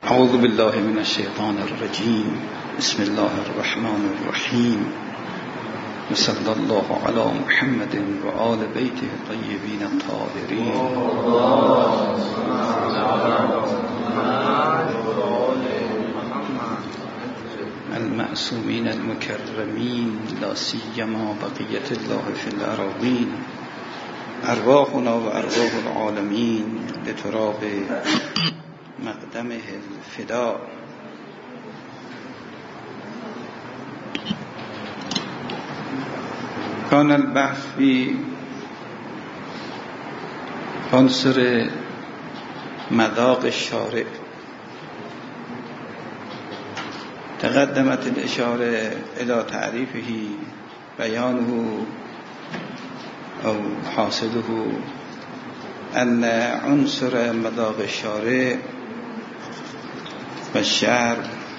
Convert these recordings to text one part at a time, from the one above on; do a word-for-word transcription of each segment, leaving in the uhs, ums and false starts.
اعوذ بالله من الشیطان الرجیم. بسم الله الرحمن الرحیم. صلی الله علی محمد و آل بیته الطیبین الطاهرین المعصومین المکرمین، لا سیما بقیة الله فی الارضین. ارواحنا و ارواح العالمین لتراب مقدمه الفداء. كان البحث في عنصر مذاق الشارع. تقدمت الإشارة إلى تعريفه بيانه أو حاصله أن عنصر مذاق الشارع والشعر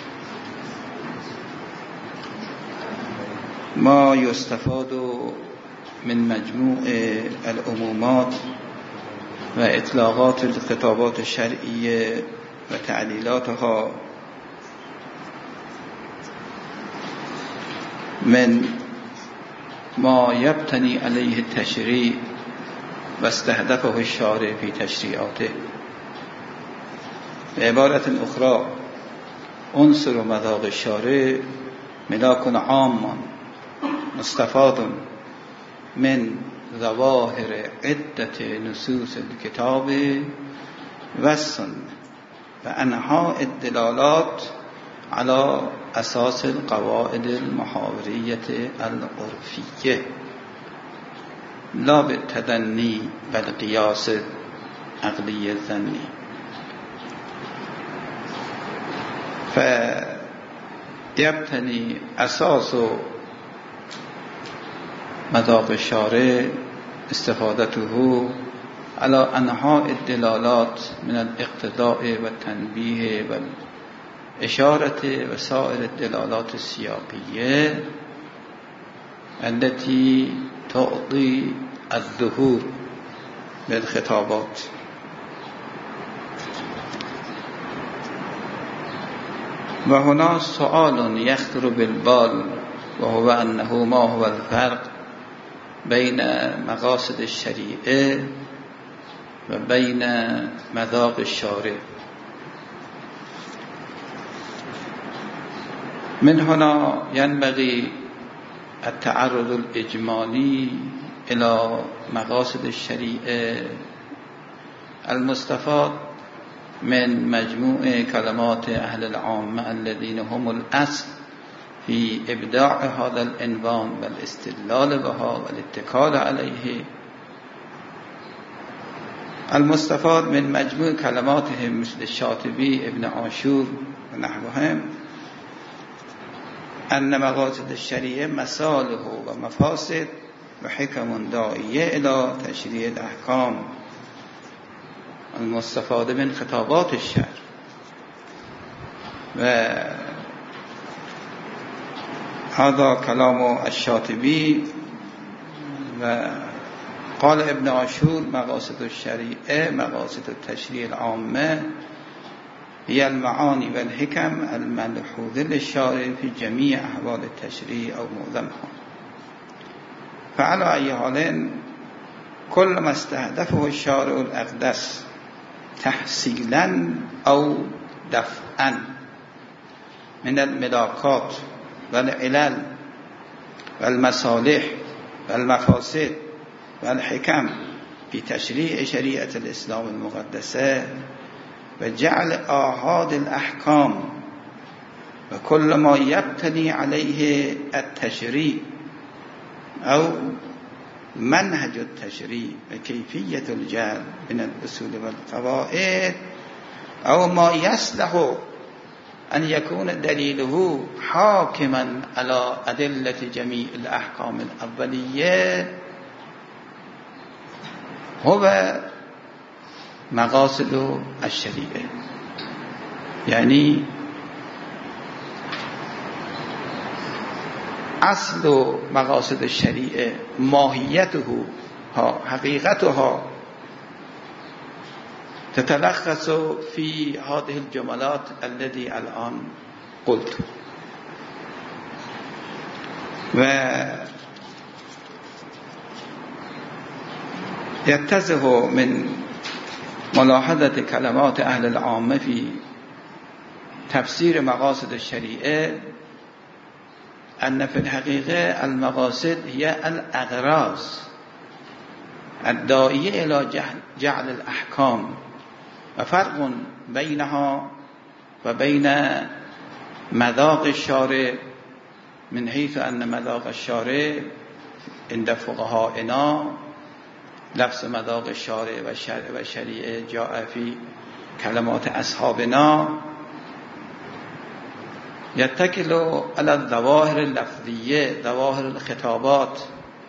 ما يستفاد من مجموع العمومات و اطلاقات الخطابات الشرعية و تعليلاتها من ما يبتني عليه التشريع واستهدفه الشارع في تشريعاته. بعبارة أخرى، عنصر مذاق الشارع ملاك عام مستفاد من ظواهر عدة نصوص الكتاب والسنة وأنحاء الدلالات على أساس القواعد المحاورية العرفية، لا بالتدني بالقياس عقلي الظني. فيبتني أساس مذاق الشارع استفادته على أنحاء الدلالات من الاقتضاء والتنبيه والإشارة وسائر الدلالات السياقية التي تعطي الظهور للخطابات. وهنا سؤال يخطر بالبال، وهو أنه ما هو الفرق بين مقاصد الشريعة وبين مذاق الشارع؟ من هنا ينبغي التعرض الإجمالي إلى مقاصد الشريعة المستفاد من مجموع كلمات أهل العامة الذين هم الأصل في إبداع هذا العنوان والاستدلال بها والاتكال عليه، المستفاد من مجموع كلماتهم مثل الشاطبي، ابن عاشور ونحوهم، أن مقاصد الشريعة مصالح ومفاسد وحكم داعية إلى تشريع الأحكام المستفاد من خطابات الشرع. وهذا كلام الشاطبي. وقال ابن عاشور: مقاصد الشريعة مقاصد التشريع العامة هي المعاني والحكم الملحوظة للشارع في جميع أحوال التشريع أو معظمها. فعلى أي حال كل ما استهدفه الشارع الأقدس تحصيلا أو دفعا من الملاكات والعلل والمصالح والمفاسد والحكم في تشريع شريعة الإسلام المقدسة وجعل آحاد الأحكام وكل ما يبتني عليه التشريع أو منهج التشريع وكيفية الجعل من الأصول والقواعد أو ما يصلح أن يكون دليله حاكما على أدلة جميع الأحكام الأولية هو مقاصد الشريعة. يعني اصل مقاصد الشريعة ماهيته حقيقتها تتلخص في هذه الجملات التي الآن قلت. و يتزه من ملاحظة كلمات أهل العامة في تفسير مقاصد الشريعة أن في الحقيقة المقاصد هي الأغراض الداعية إلى جعل الأحكام، وفرق بينها وبين مذاق الشارع، من حيث أن مذاق الشارع عند فقهائنا لفظ مذاق الشارع و شریعه جاء في كلمات أصحابنا يتكل على الظواهر اللفظية، ظواهر الخطابات،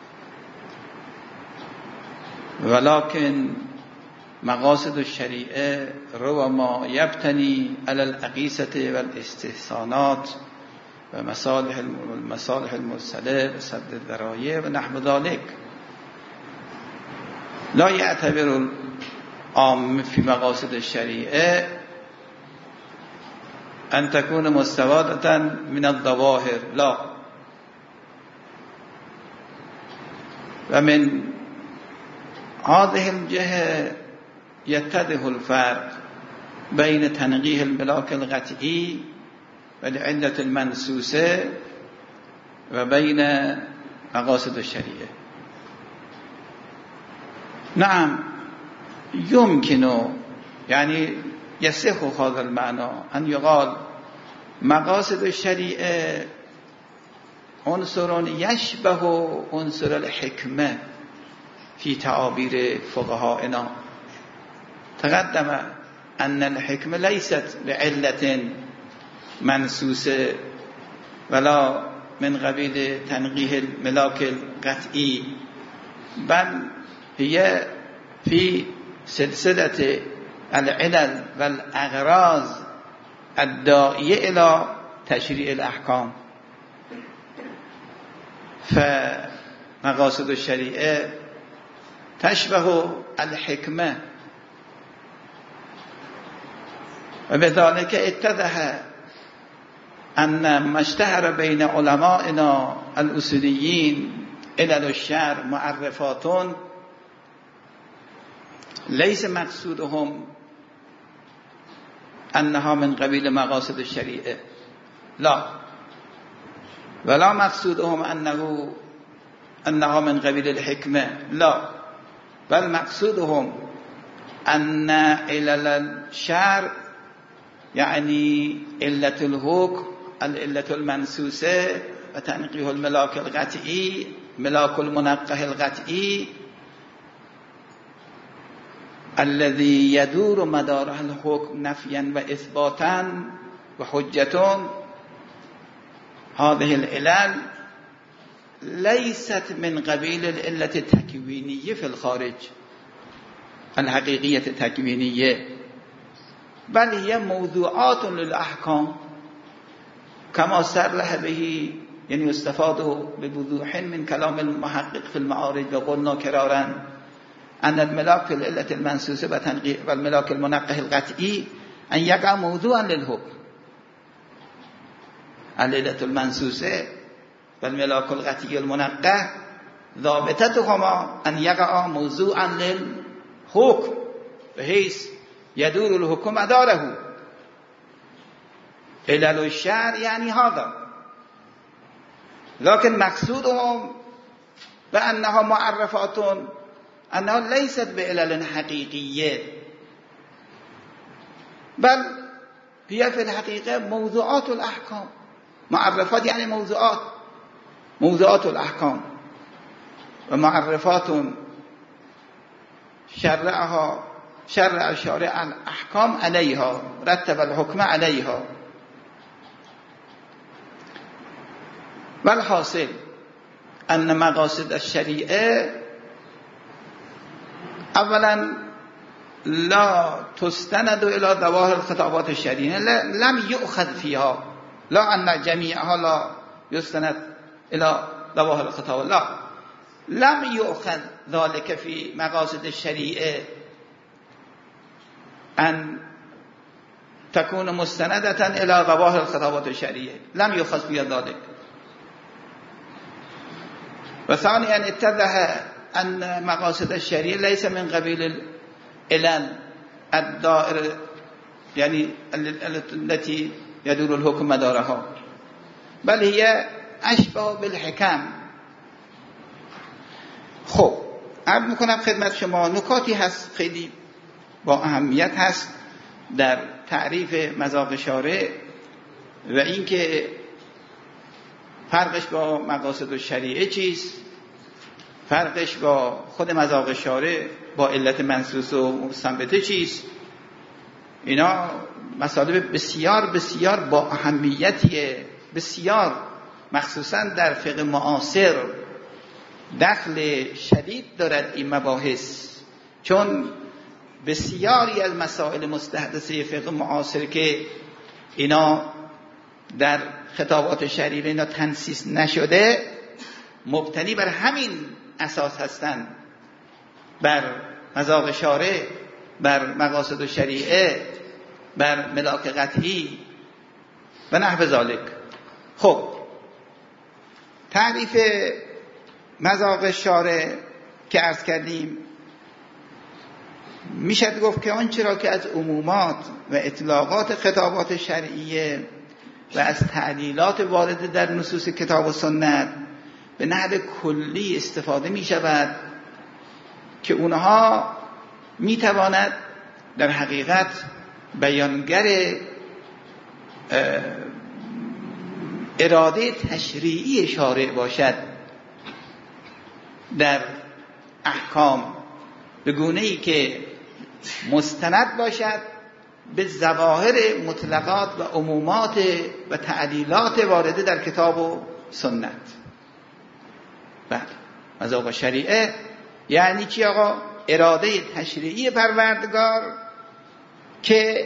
ولكن مقاصد الشريعة ربما يبتني على الأقيسة والاستحسانات ومصالح المصالح المرسلة وسد الذرائع ونحو ذلك. لا يعتبر العام في مقاصد الشريعة أن تكون مستفادة من الظواهر، لا. ومن هذه الجهة يتضح الفرق بين تنقيه الملاك القطعي والعلة المنسوسة وبين مقاصد الشريعة. نعم يمكن يعني يصح هذا المعنى أن يقال مقاصد الشريعة عنصر يشبه عنصر الحكمة في تعابير فقهائنا. تقدم أن الحكمة ليست بعلة منسوسة ولا من قبيل تنقيه الملاك القطعي، بل هي في سلسلة العلل والأغراض الداعية إلى تشريع الأحكام. فمقاصد الشريعة تشبه الحكمة، وبذلك اتضح أن ما اشتهر بين علمائنا الأصوليين علل الشرع معرفات ليس مقصودهم أنها من قبيل مقاصد الشريعة، لا، ولا مقصودهم أنه أنها من قبيل الحكمة، لا، بل مقصودهم أن علل الشرع يعني علة الحكم، العلة المنسوسة وتنقيه الملاك القطعي، ملاك المنقه القطعي الذي يدور مداره الحكم نفيا وإثباتا وحجة. هذه العلل ليست من قبيل العلة التكوينية في الخارج، الحقيقية التكوينية، بل هي موضوعات للأحكام كما صرح به، يعني يستفاد بوضوح من كلام المحقق في المعارج. وقلنا كرارا أن الملاك في العلة المنسوسة والملاك المنقه القطعي أن يقع موضوعا للحكم. العلة المنسوسة والملاك القطعي المنقه ضابطتهما أن يقع موضوعا للحكم بحيث يدور الحكم مداره. علل الشرع يعني هذا، لكن مقصودهم بأنها معرفات أنها ليست بعلل حقيقية، بل هي في الحقيقة موضوعات الأحكام. معرفات يعني موضوعات، موضوعات الأحكام، ومعرفات شرعها شرع الشارع الأحكام عليها، رتب الحكم عليها. والحاصل أن مقاصد الشريعة اولا لا تستند الى ظواهر الخطابات الشرعية، لم يؤخذ فيها، لا ان جميعها لا يستند الى ظواهر الخطابات، لا، لم يؤخذ ذلك في مقاصد الشريعة. ان تكون مستندة الى ظواهر الخطابات الشرعية لم يخص بها ذلك. وثانيا اتضح ان مقاصد الشريعة ليس من قبيل العلل الدائرة يعني التي يدور الحكم مدارها، بل هي اشبه بالحکم. خب عرض میکنم خدمت شما نکاتی هست خیلی با اهمیت هست در تعریف مذاق شارع و اینکه فرقش با مقاصد الشریعه چیست، فرقش با خود مذاق شارع با علت منصوص و مستنبطه چیست. اینا مطالب بسیار بسیار با اهمیتیه، بسیار مخصوصا در فقه معاصر دخل شدید دارد این مباحث، چون بسیاری از مسائل مستحدثه فقه معاصر که اینا در خطابات شریعه اینا تنصیص نشده مبتنی بر همین اساس هستند، بر مذاق شارع، بر مقاصد الشریعه، بر ملاک قطعی و نحو ذالک. خب تعریف مذاق شارع که عرض کردیم میشد گفت که آنچه را که از عمومات و اطلاقات خطابات شرعیه و از تعلیلات وارد در نصوص کتاب و سنت به نحو کلی استفاده می شود که اونها می تواند در حقیقت بیانگر اراده تشریعی شارع باشد در احکام، به گونه‌ای که مستند باشد به ظواهر مطلقات و عمومات و تعلیلات وارده در کتاب و سنت. بله مذاق شریعه یعنی چی آقا؟ اراده تشریعی پروردگار که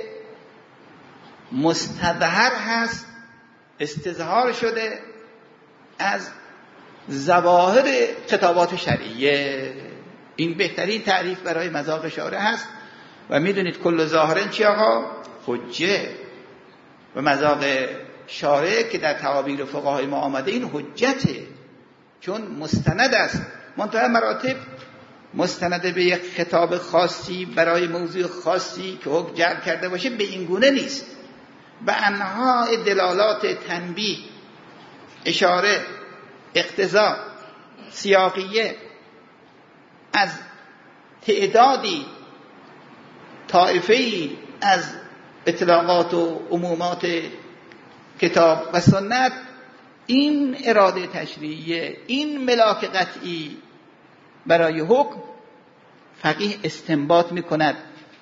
مستظهر هست، استظهار شده از ظواهر خطابات شرعیه. این بهترین تعریف برای مذاق شارع هست و میدونید کل ظاهرن چی آقا؟ حجه. و مذاق شارع که در تعابیر فقهای ما آمده این حجته، چون مستند است، منتهی مراتب مستند به یک خطاب خاصی برای موضوع خاصی که حکم جلب کرده باشه به این گونه نیست. به انواع دلالات تنبیه، اشاره، اقتضا، سیاقیه از تعدادی طائفه‌ای از اطلاقات و عمومات کتاب و سنت، این اراده تشریعیه، این ملاک قطعی برای حکم فقیه استنباط میکند،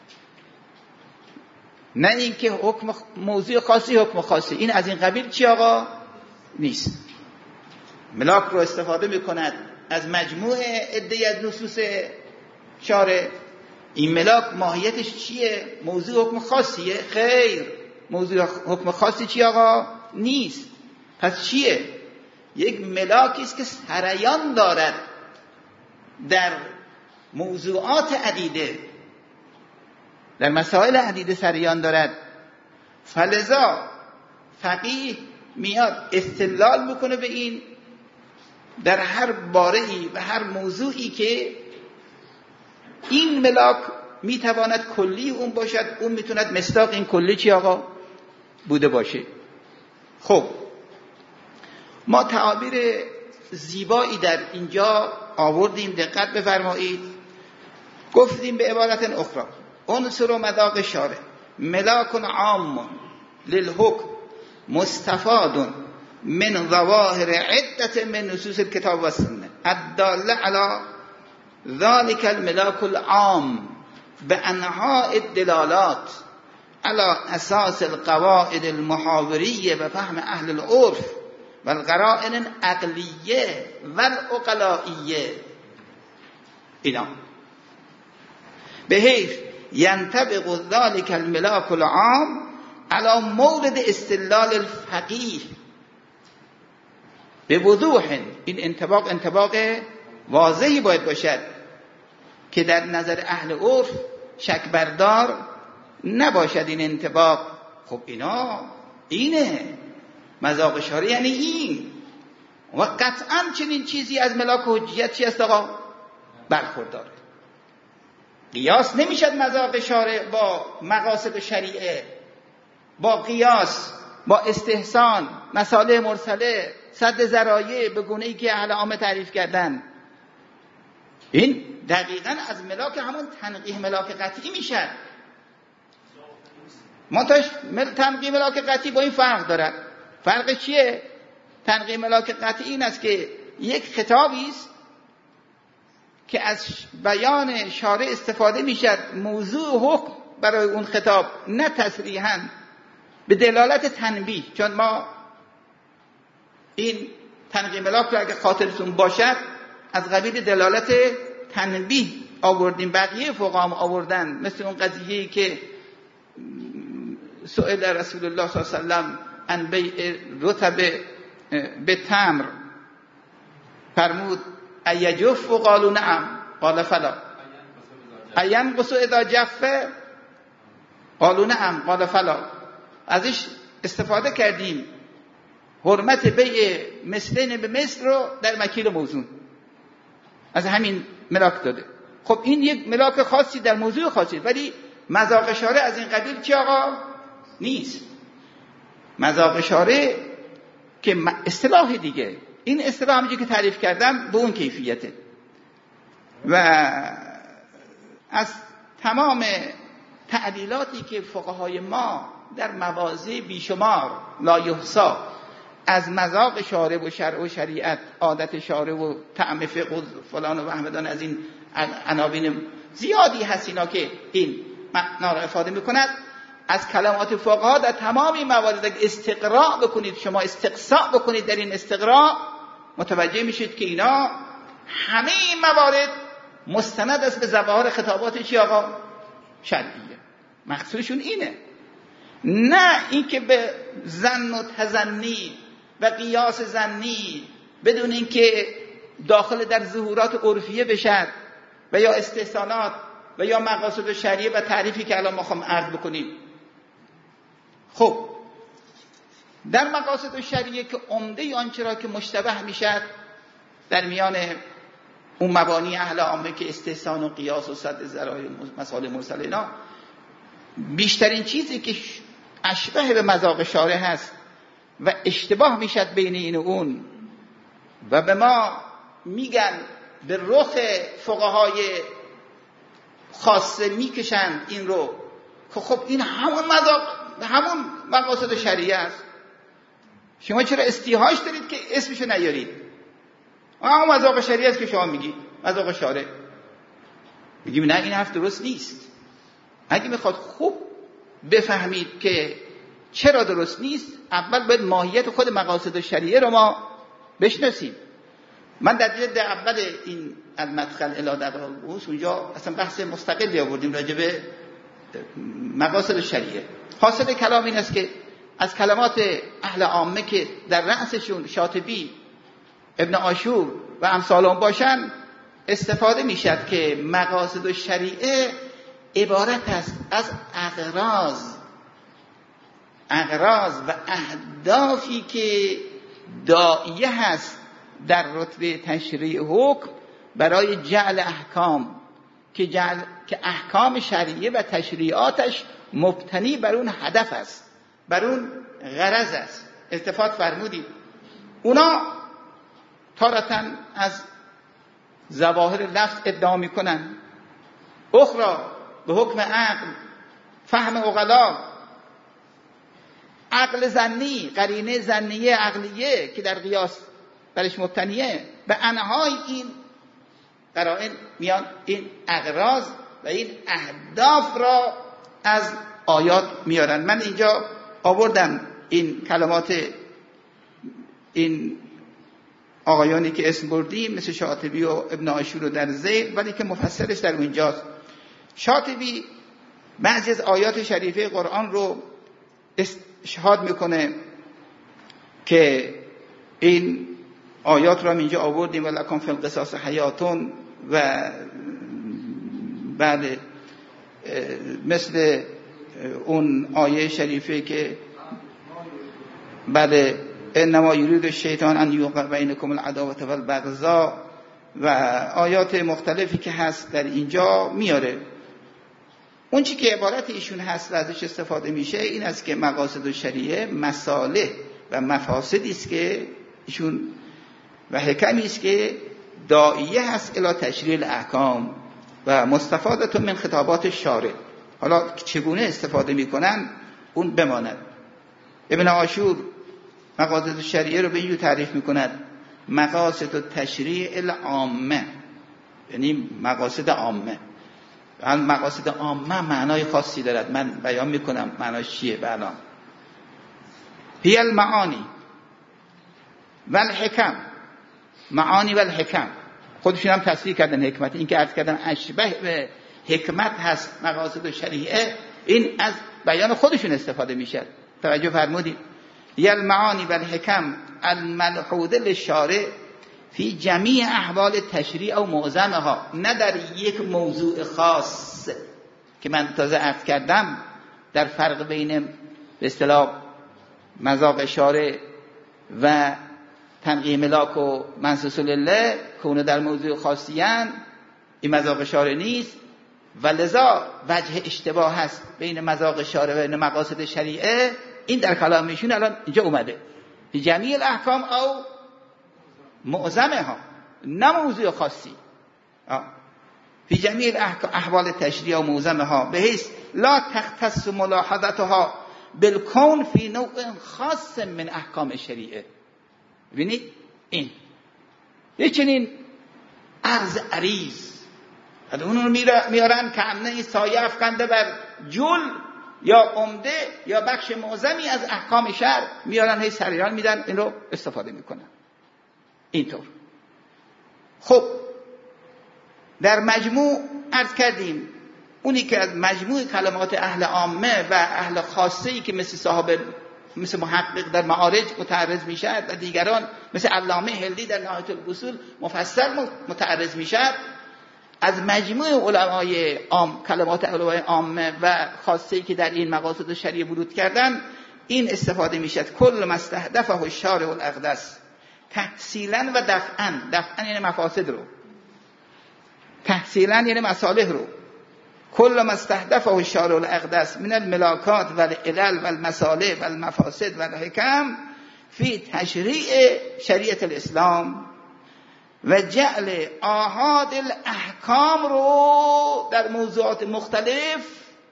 نه اینکه حکم موضوع خاصی حکم خاصی. این از این قبیل چی آقا؟ نیست. ملاک رو استفاده میکند از مجموع عده از نصوص شارع. این ملاک ماهیتش چیه؟ موضوع حکم خاصیه؟ خیر، موضوع حکم خاصی چی آقا؟ نیست. پس چیه؟ یک ملاکی است که سریان دارد در موضوعات عدیده، در مسائل عدیده سریان دارد. فلذا فقیه میاد استدلال میکنه به این در هر باره‌ای و هر موضوعی که این ملاک میتواند کلی اون باشد، اون میتواند مصداق این کلی چی آقا بوده باشه. خب ما تعابیر زیبایی در اینجا آوردیم، دقت بفرمایید. گفتیم به عبارت اخرى عنصر و مذاق شارع ملاک عام للحکم مستفاد من ظواهر عدة من نصوص الكتاب والسنة الدالة على ذلك الملاك العام بأنواع الدلالات على أساس القواعد المحاورية بفهم أهل العرف والقرائن العقلية والعقلائية. اینا بحيث ينطبق ذلك الملاك العام على مورد استدلال الفقيه به وضوح. این انطباق انطباق واضحی باید باشد که در نظر اهل عرف شک بردار نباشد این انطباق. خب اینا اینه مذاق شارع، یعنی این. و قطعا چنین چیزی از ملاک حجیت چی است آقا؟ برخورداره. قیاس نمیشد مذاق شارع با مقاصد شریعه، با قیاس، با استحسان، مصالح مرسله، سد ذرایع به گونه‌ای که اهل عامه تعریف کردن. این دقیقاً از ملاک همون تنقیح ملاک قطعی میشه. منتاش تنقیح ملاک قطعی با این فرق دارد. فرق چیه؟ تنقیح ملاک قطعی این است که یک خطابی است که از بیان شارع استفاده میشد موضوع حکم برای اون خطاب، نه تصریحاً به دلالت تنبیه. چون ما این تنقیح ملاک رو اگه خاطرتون باشد از قبیل دلالت تنبیه آوردیم، بقیه فقها آوردن، مثل اون قضیه‌ای که سئل رسول الله صلی الله علیه و سلم عن بیع رطب به تمر، فرمود ایجف و قالوا نعم قال فلا، اینقص اذا جف قالوا نعم قال فلا. ازش استفاده کردیم حرمت بیع مثلین به مثل رو در مکیل موزون، از همین ملاک داده. خب این یک ملاک خاصی در موضوع خاصی، ولی مذاق شارع از این قبیل چی آقا؟ نیست. مذاق شارع که اصطلاح دیگه، این اصطلاح همونجوری که تعریف کردم به اون کیفیته. و از تمام تعلیلاتی که فقهای ما در مواضع بیشمار لا یحصی از مذاق شارع و شرع و شریعت، عادت شارع و طعم فقه و فلان و احمدان، از این عناوین زیادی هست اینا که این معنا را افاده میکند. از کلمات فقها در تمام این موارد اگه استقراء بکنید، شما استقصاء بکنید در این استقراء، متوجه میشید که اینا همه این موارد مستند است به ظواهر خطابات چی آقا؟ شرعیه. مقصودشون اینه، نه اینکه به ظن و تظنی و قیاس ظنی بدون اینکه داخل در ظهورات عرفیه بشد و یا استحسانات و یا مقاصد شریعه و تعریفی که الان ما خواهم عرض بکنیم. خب در مقاصد شریعه که عمده آنچه را که مشتبه میشد در میان اون مبانی اهل عامه که استحسان و قیاس و سد ذرایع مصالح مرسله، اینا بیشترین چیزی که اشبه به مذاق شارع هست و اشتباه میشد بین این و اون و به ما میگن به رخ فقهای خاصه میکشند این رو که خب این همون مذاق، همون مقاصد شریعه است. شما چرا استیهاش دارید که اسمشو نیارید؟ همون مذاق شریعه است که شما میگید مذاق شارع. میگیم نه، این حرف درست نیست. اگه میخواد خوب بفهمید که چرا درست نیست، اول باید ماهیت خود مقاصد شریعه رو ما بشناسیم. من در جلد اول این المدخل الی دقائق البحوث اونجا اصلا بحث مستقلی آوردیم راجع به مقاصد شریعه. حاصل کلام این است که از کلمات اهل عامه که در رأسشون شاطبی، ابن عاشور و امثالهم باشن استفاده میشد که مقاصد شریعه عبارت است از اغراض اغراض و اهدافی که داعیه هست در رتبه تشریع حکم برای جعل احکام، که جعل که احکام شریعه و تشریعاتش مبتنی بر اون هدف است، بر اون غرض است. التفات فرمودید اونا تارتاً از ظواهر لفظ ادعا میکنن، اخرى به حکم عقل، فهم عقلا، عقل ظنی، قرینه ظنیه عقلیه که در قیاس برش مبتنیه. به انهای این قرائن میان این اغراض و این اهداف را از آیات میارن. من اینجا آوردم این کلمات این آقایانی که اسم بردیم مثل شاطبی و ابن عاشور رو در ذیل، ولی که مفصلش در اونجاست. شاطبی بعضی از آیات شریفه قرآن رو اشهاد میکنه که این آیات رو هم اینجا آوردیم، ولکم فی القصاص حیاتون، و بعد مثل اون آیه شریفه که بله انما یرید الشیطان ان یوقع بینکم العداوة والبغضاء و آیات مختلفی که هست در اینجا میاره. اون چی که عبارت ایشون هست و ازش استفاده میشه این است که مقاصد الشریعه مصالح و مفاسدی است که ایشون و حکمی است که داعیه هست الی تشریع الاحکام و مستفاده من خطابات شارع. حالا چگونه استفاده میکنن اون بماند. ابن عاشور مقاصد الشریعه رو به اینجور تعریف میکند: مقاصد التشریع العامه، یعنی مقاصد عامه. مقاصد عامه معنای خاصی دارد، من بیان میکنم معناش چیه. بله هی المعانی و الحکم، معانی و الحکم خودشون هم تصریح کردن حکمت. این که عرض کردن اشبه به حکمت هست مقاصد الشریعه، این از بیان خودشون استفاده میشه. توجه فرمودید؟ هی المعانی و الحکم الملحوظه للشارع فی جمیع احوال تشریع او معظمها، نه در یک موضوع خاص که من تازه عرض کردم در فرق بین به اصطلاح مذاق شارع و تنقیه ملاک و منصوص لله که اونو در موضوع خاصی هستند، این مذاق شارع نیست و لذا وجه اشتباه هست بین مذاق شارع و بین مقاصد شریعه. این در کلامشون الان اینجا اومده فی جمیع الاحکام او معظمها، نه موضوع خاصی. فی جمیع احوال تشریع و معظمها بحیث لا تختص ملاحظتها بالکون فی نوع خاص من احکام شریعه. ببینید این یه چنین عرض عریض اون رو میارن که همه سایه افکنده بر جل یا عمده یا بخش معظمی از احکام شرع میارن، هی سریال میدن، این رو استفاده میکنن اینطور. خب در مجموع عرض کردیم اونی که از مجموع کلمات اهل عامه و اهل خاصه‌ای که مثل صاحب مثل محقق در معارج متعرض میشد و دیگران مثل علامه هلدی در نهایت الاصول مفصل متعرض میشد، از مجموع علمای عام کلمات علمای عامه و خاصه‌ای که در این مقاصد شریعه ورود کردن این استفاده میشد. کل مستهدفه الشارع الاقدس تحصیلا و دفعا، دفعا یعنی مفاسد رو، تحصیلا یعنی مصالح رو. کل مستهدفه الشارع الاقدس من الملاکات و العلل و المصالح و المفاسد و الحکم فی تشریع شریعت الاسلام و جعل آحاد الاحکام رو در موضوعات مختلف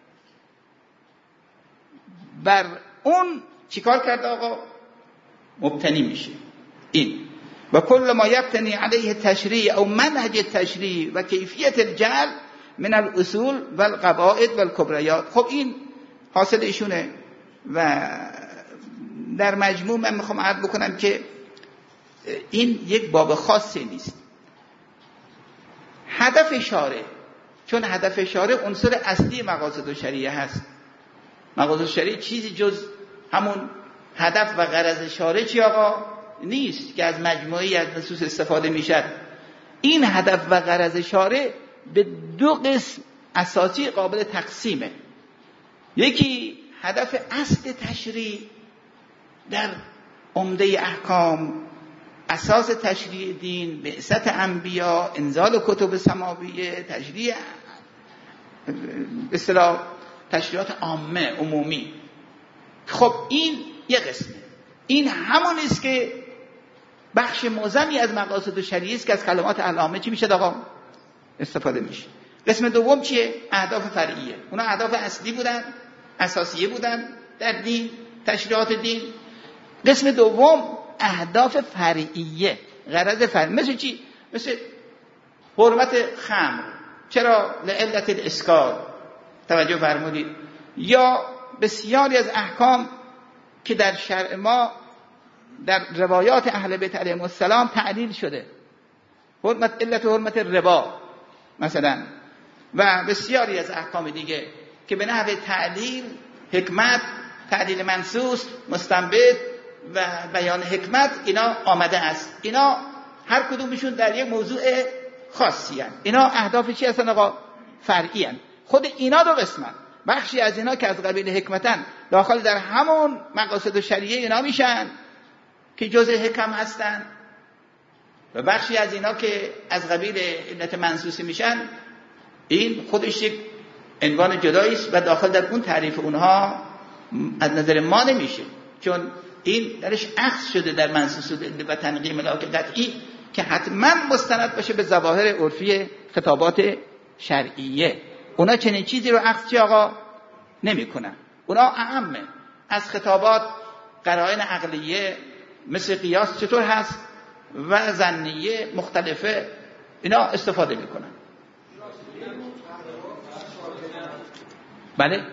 بر اون چیکار کرد آقا؟ مبتنی میشه. این و کل ما یبتنی علیه تشریع او منهج تشریع و کیفیت الجعل من الاصول و القواعد و الکبریات. خب این حاصل ایشونه و در مجموع من میخوام عرض بکنم که این یک باب خاصی نیست. هدف شارع، چون هدف شارع عنصر اصلی مقاصد شریعه هست. مقاصد شریعه چیزی جز همون هدف و غرض شارع چی آقا؟ نیست که از مجموعی از نصوص استفاده میشد. این هدف و غرض شارع به دو قسم اساسی قابل تقسیمه. یکی هدف اصل تشریع در عمده احکام، اساس تشریع دین، بعثت انبیا، انزال کتب سماویه، تشریع اصطلاح تشریعات عامه عمومی. خب این یک قسمه. این همون است که بخش معظمی از مقاصد شریعه است که از کلمات اهل عامه چی میشه آقا؟ استفاده میشه. قسم دوم چیه؟ اهداف فرعیه. اونا اهداف اصلی بودن، اساسیه بودن در دین، تشریعات دین. قسم دوم اهداف فرعیه، غرض فرعی. مثل چی؟ مثل حرمت خمر، چرا؟ لعلت الاسکار. توجه فرمودید؟ یا بسیاری از احکام که در شرع ما در روایات اهل بیت علیهم السلام تعلیل شده، حرمت علت حرمت ربا مثلا، و بسیاری از احکام دیگه که به نحو تعلیل، حکمت، تعلیل منصوص، مستنبط و بیان حکمت اینا آمده است. اینا هر کدومشون در یک موضوع خاصی هستند. اینا اهداف چی هستن آقا؟ فرعی هستند. خود اینا دو قسمن. بخشی از اینا که از قبیل حکمتن داخل در همون مقاصد شریعه اینا میشن که جزء حکم هستن، و بخشی از اینا که از قبیل علت منصوصی میشن این خودش یک عنوان جدایی است و داخل در اون تعریف اونها از نظر ما نمیشه، چون این درش اخذ شده در منصوص و تنقیح ملاک قطعی که حتما مستند باشه به ظواهر عرفی خطابات شرعیه. اونا چنین چیزی رو اخذ چی آقا نمیکنن. اونا اهمه از خطابات قرائن عقلیه مثل قیاس چطور هست و ظنیه مختلفه اینا استفاده میکنن. بله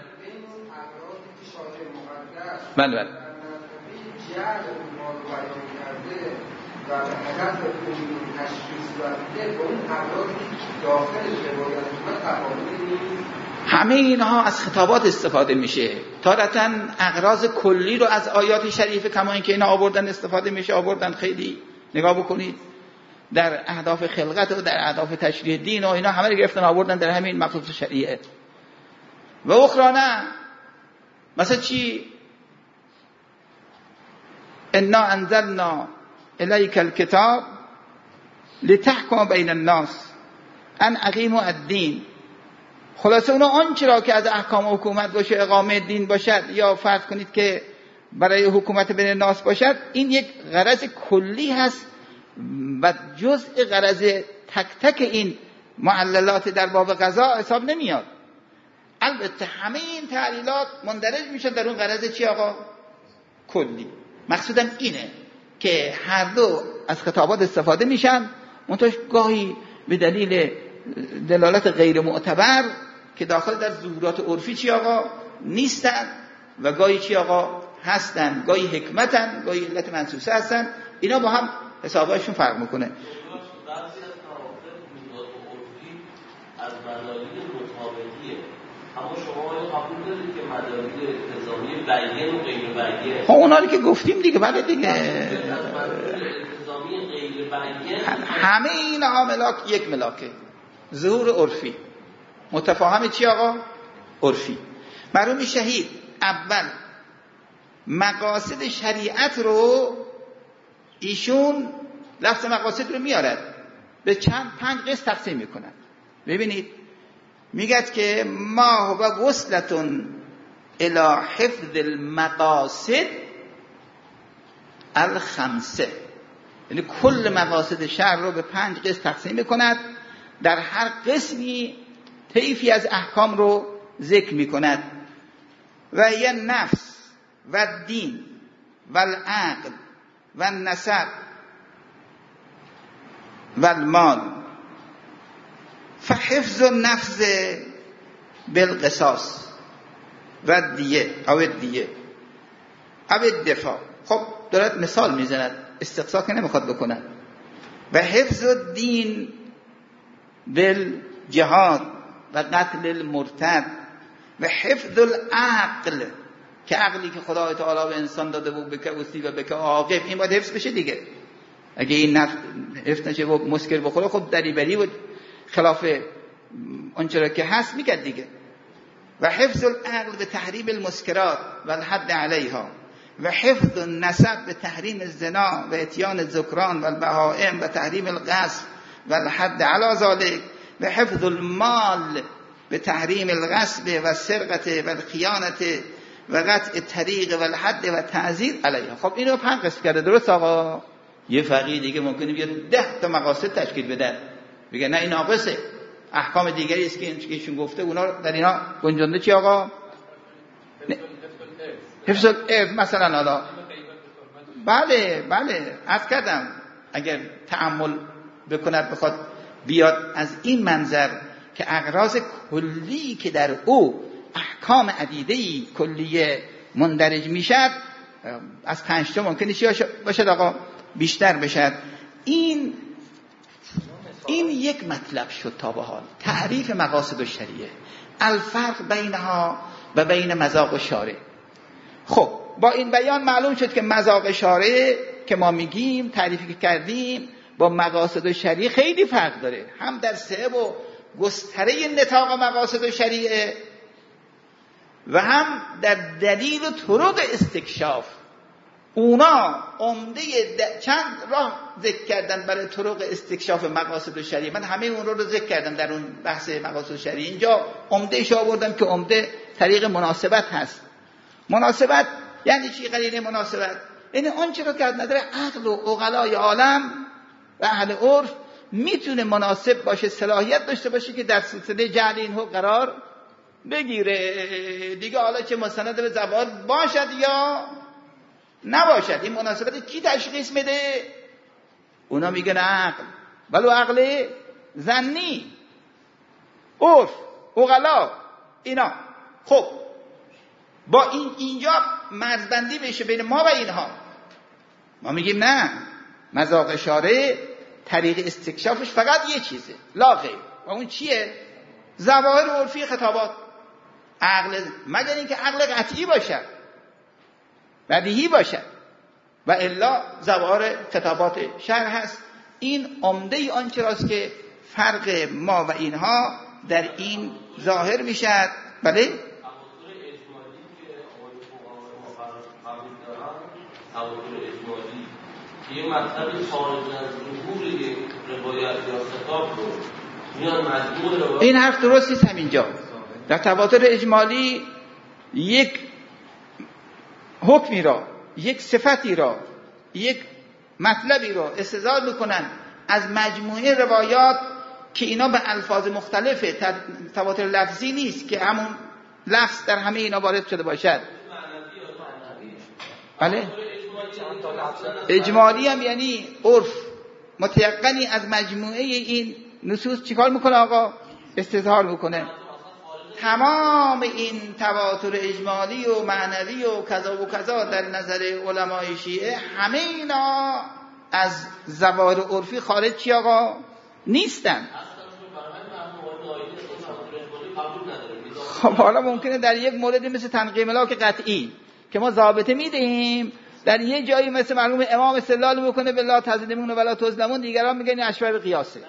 بله بله و به هدف اون تشخیص داده به اون افرادی داخل روایات ما تفاوتی نیست. همه اینها از خطابات استفاده میشه. تارتاً اغراض کلی رو از آیات شریفه کما اینکه اینا آوردن استفاده میشه آوردن. خیلی نگاه بکنید در اهداف خلقت و در اهداف تشریع دین و اینا همه رو گرفتن آوردن در همین مقصود شریعه. و اخرى نه، مثلا چی؟ انا انزلنا الیک الکتاب لتحکم بین الناس ان اقیموا الدین. خلاصه اونا آنچه را که از احکام حکومت باشه، اقامه دین باشد یا فرض کنید که برای حکومت بین الناس باشد، این یک غرض کلی هست و جزء غرض تک تک این معللات در باب قضا حساب نمیاد. البته همه این تعلیلات مندرج میشن در اون غرض چی آقا؟ کلی. مقصودم اینه که هر دو از خطابات استفاده میشن، منتها گاهی به دلیل دلالت غیر معتبر که داخل در ظهورات عرفی چی آقا نیستن و گاهی چی آقا هستن، گاهی حکمتن، گاهی علت منصوصه هستن. اینا با هم حساباشون فرق میکنه. بعضی از قواعد ظهورات عرفی از مدارک مطابقیه، اما شما قبول دارید که مدارک التزامی بیان و غیر بیان؟ خب اونا رو که گفتیم دیگه. بله دیگه همه این ملاک یک ملاکه، ظهور عرفی. متفاهم چی آقا؟ عرفی. مرحوم شهید اول مقاصد شریعت رو ایشون لفظ مقاصد رو میارد به چند پنج قسم تقسیم میکنن. ببینید میگد که ما هو وصلتون الی حفظ المقاصد الخمسه، یعنی کل مقاصد شرع رو به پنج قسم تقسیم میکند، در هر قسمی طیفی از احکام رو ذکر میکند. و یه نفس و دین و العقل و نسب و المال. فحفظ النفس بالقصاص و دیه او دیه او الدفاع. خب دارد مثال میزند، استقصا که نمیخواد بکنن. و حفظ الدین بالجهاد و قتل المرتد. و حفظ العقل، که عقلی که خدای تعالی به انسان داده بود بکه اصلی و بکه عاقب، این باید حفظ بشه دیگه. اگه این نفس حفظ نشه و مسکر بخوره خب دریبری و خلاف اونچرا که هست میکرد دیگه. و حفظ العقل به تحریم المسکرات و الحد علیها. و حفظ النسب به تحریم الزنا و اتیان الذکران و البهائم و تحریم الغصب و الحد علی ذلك. و حفظ المال به تحریم الغصب و سرقت و الخیانت و قطع الطریق و الحد و تعزیر علیها. خب اینو پنج قسم کرده. درست آقا؟ یه فقیه دیگه ممکنه بیاد ده تا مقاصد تشکیل بده، بگه نه این ناقصه، احکام دیگری است که ایشون گفته اونا در اینا گنجانده. چی آقا؟ حفظ الارث مثلا. حالا بله بله عرض کردم اگر تأمل بکند بخواد بیاد از این منظر که اغراض کلی که در او احکام عدیده‌ای کلیه مندرج میشد، از پنج تا ممکنه چی باشد آقا؟ بیشتر بشد. این این یک مطلب شد تا به حال، تعریف مقاصد الشریعه، الفرق بینها و بین مذاق الشارع. خب با این بیان معلوم شد که مذاق شارع که ما میگیم تعریفی که کردیم با مقاصد الشریعه خیلی فرق داره، هم در صحب و گستره نطاق مقاصد الشریعه و هم در دلیل و طرق استکشاف. اونا عمده چند راه ذکر کردن برای طرق استکشاف مقاصد شریعه. من همه اون رو ذکر کردم در اون بحث مقاصد شریعه. اینجا عمدهش آوردم که عمده طریق مناسبت هست. مناسبت یعنی چی؟ قرینه مناسبت یعنی اون چی رو که از نظر عقل و عقلای عالم و اهل عرف میتونه مناسب باشه، صلاحیت داشته باشه که در سلسله جعل اینو قرار بگیره دیگه. حالا چه مستند به زبان باشد یا نباشد، این مناسبت کی تشخیص میده؟ اونا میگن عقل، ولو عقل ظنی، عرف، عقلا، اینا. خب با این اینجا مرزبندی بشه بین ما و اینها. ما میگیم نه، مذاق شارع طریق استکشافش فقط یه چیزه، لا غیر. و اون چیه؟ ظواهر عرفی خطابات. عقل مگر اینکه عقل قطعی باشد، بدیهی باشد، و الا ظواهر خطابات شرع هست. این عمده آنچه راست که فرق ما و اینها در این ظاهر میشد. بله؟ یه مطلبی خارج از ظهور یک روایت یا خطاب رو میان مجموع روایت. این حرف درست نیست. همینجا در تواتر اجمالی یک حکمی را، یک صفتی را، یک مطلبی را استدلال میکنن از مجموعه روایات که اینا به الفاظ مختلفه. تواتر لفظی نیست که همون لفظ در همه اینا وارد شده باشد. بله؟ اجمالی هم یعنی عرف متیقنی از مجموعه این نصوص چیکار میکنه آقا؟ استظهار میکنه. تمام این تواتر اجمالی و معنوی و کذا و کذا در نظر علمای شیعه همه اینا از ظواهر عرفی خارج چی آقا؟ نیستن. خب حالا ممکنه در یک مورد مثل تنقیه ملاک قطعی که ما ضابطه میدیم، در یه جایی مثل معلوم امام استدلال میکنه بالله تظلمون ولا تظلمون، دیگران میگن اشبه قیاسه.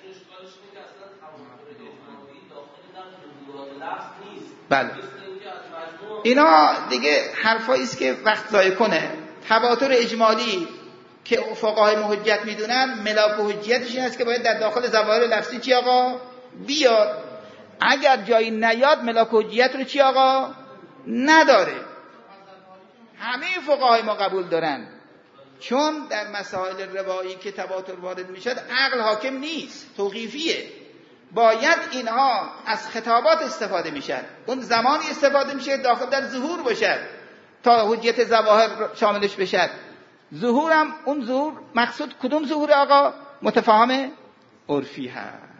بله اینا دیگه حرفایی است که وقت ضایع کنه. تواتر اجمالی که فقهای محجت میدونن ملاک و حجیتش این است که باید در داخل ظواهر لفظی چی آقا؟ بیاد. اگر جایی نیاد ملاک و حجیت رو چی آقا؟ نداره. همه فقهای ما قبول دارن، چون در مسائل روایی که تواتر وارد میشد عقل حاکم نیست، توقیفیه. باید اینها از خطابات استفاده میشن. اون زمانی استفاده میشه داخل در ظهور باشد تا حجیت ظواهر شاملش بشد. ظهورم اون ظهور مقصود کدوم ظهور آقا؟ متفاهم عرفی هست.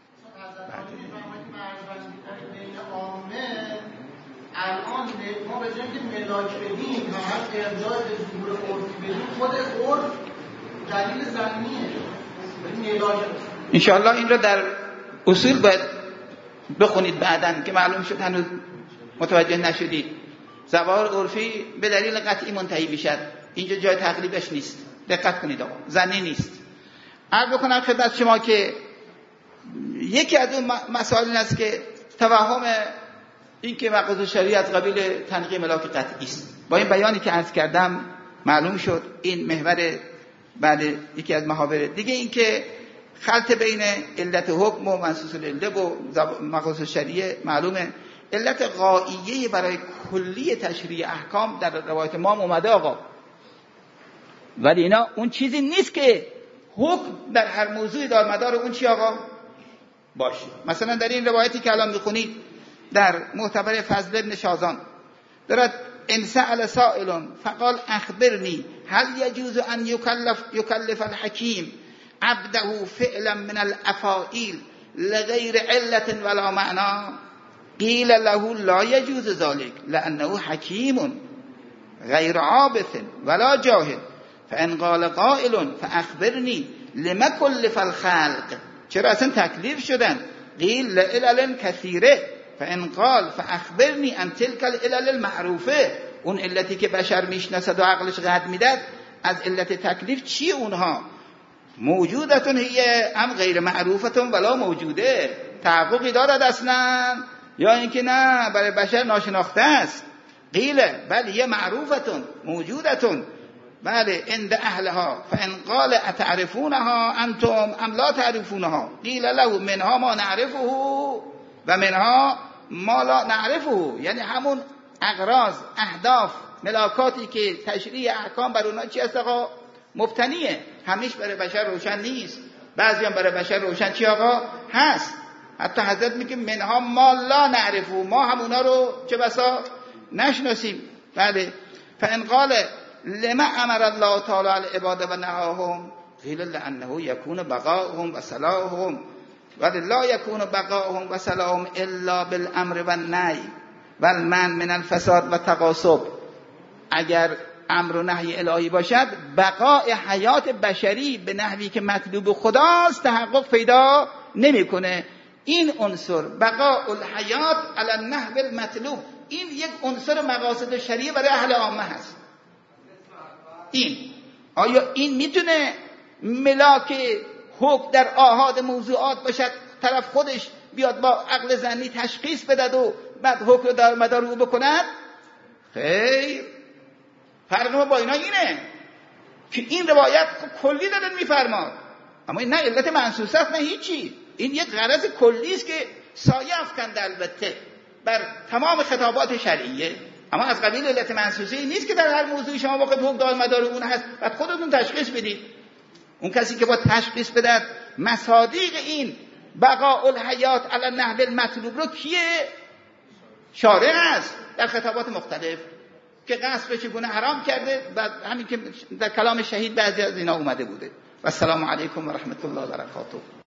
الان ما به جای اینکه ملاک بدیم هر ارجاع به ظهور عرفی بدیم، خود عرف دلیل ظنیه. ملاک انشاءالله این رو در اصول باید بخونید بعدن که معلوم شد هنوز متوجه نشدید. ظواهر عرفی به دلیل قطعی منتهی میشد. اینجا جای تقریبش نیست. دقت کنید آقا، ظنی نیست. عرض بکنم خدمت شما که یکی از اون مسائل است که توهم این که مقاصد شریعه از قبیل تنقیه ملاک قطعی است. با این بیانی که عرض کردم معلوم شد این محور بعد یکی از محاور دیگه. این که خلط بین علت حکم و منصوص العله و مقاصد شریعه معلومه. علت غائیه برای کلی تشریع احکام در روایت ما اومده آقا، ولی اینا اون چیزی نیست که حکم در هر موضوعی دار مدار اون چی آقا باشه. مثلا در این روایتی که الان میخونید در معتبر فضل ابن شازان دارد ان سأل سائل فقال اخبرنی هل یجوز ان یکلف یکلف الحکیم عبده فعلا من الافاعیل لغیر علت ولا معنى قیل له لا یجوز ذلك لانه حکیم غیر عابث ولا جاهل فان قال قائل فاخبرنی لما کلف الخلق، چرا اصلا تکلیف شدن؟ قیل لعلل کثیره فان قال فاخبرنی عن تلك العلل المعروفه، اون علتی که بشر میشناسد و عقلش قد میداد از علت تکلیف چیه؟ اونها موجودتون هی ام غیر معروفتون ولا موجوده، تحققی دارد اصلا یا اینکه نه برای بشر ناشناخته است. قیله بل یه معروفتون موجودتون بله عند اهلها فان قال اتعرفونها انتم ام لا تعرفونها قیل له منها ما نعرفه و منها ما لا نعرفه. یعنی همون اغراض اهداف ملاکاتی که تشریع احکام بر اونها چی است آقا مبتنیه، همیشه برای بشر روشن نیست، بعضی هم برای بشر روشن چی آقا هست. حتی حضرت میگه منها ما لا نعرفه، ما هم اونا رو چه بسا نشناسیم. بله فان قال لما امر الله تعالی العباد و نهاهم قیل لانه یکون بقاؤهم و صلاحهم ولی لا یکون بقاؤهم و صلاحهم الا بالامر و النهی والمنع من الفساد و تقاصب. اگر امر و نهی الهی باشد بقای حیات بشری به نحوی که مطلوب خداست تحقق پیدا نمیکنه. این عنصر بقاء الحیات علی النحو المطلوب این یک عنصر مقاصد شریعه برای اهل عامه هست. این آیا این میتونه ملاک حکم در آحاد موضوعات باشد، طرف خودش بیاد با عقل ظنی تشخیص بدد و بعد حکم رو در مدار رو بکند؟ خیر، فرق ما با اینا اینه که این روایت کلی دارن میفرماد، اما این نه علت منصوصه است نه هیچی، این یک غرض کلی است که سایه افکنده البته بر تمام خطابات شرعیه، اما از قبیل علت منصوصه نیست که در هر موضوعی شما واقع حکم دار مدار اون هست بعد خودتون تشخیص بدید. اون کسی که با تشخیص بدد مصادیق این بقاء الحیات علی النحو المطلوب رو کیه؟ شارع است در خطابات مختلف که غصب چگونه حرام کرده، بعد همین که در کلام شهید بعضی از اینا اومده بوده. و السلام علیکم و رحمت الله و برکاته.